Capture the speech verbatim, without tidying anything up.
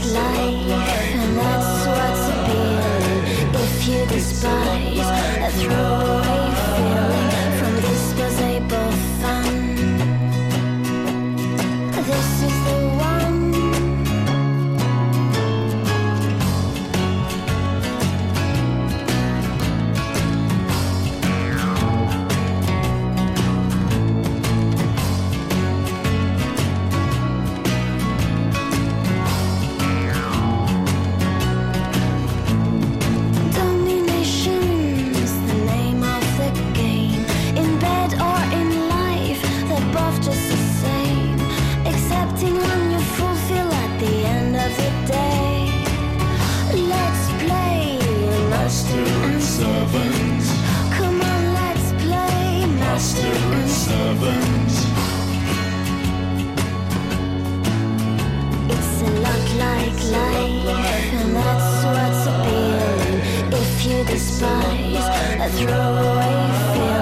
life, and that's what's appealing. If you despise a throwaway feeling from disposable fun, this is the one. Domination's the name of the game. In bed or in life, they're both just the same. Accepting when you fulfill at the end of the day. Let's play master and servant. Come on, let's play master and servant. It's a lot like life, and that's what's appealing. If you despise a throwaway feeling